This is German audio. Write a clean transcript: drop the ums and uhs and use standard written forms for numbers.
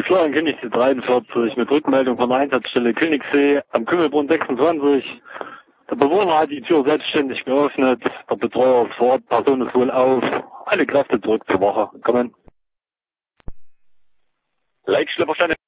Florian König, 43, mit Rückmeldung von der Einsatzstelle Königssee am Kümmelbrunn 26. Der Bewohner hat die Tür selbstständig geöffnet. Der Betreuer ist vor Ort, Person ist wohl auf. Alle Kräfte zurück zur Wache. Kommen. Leitschlepperstände.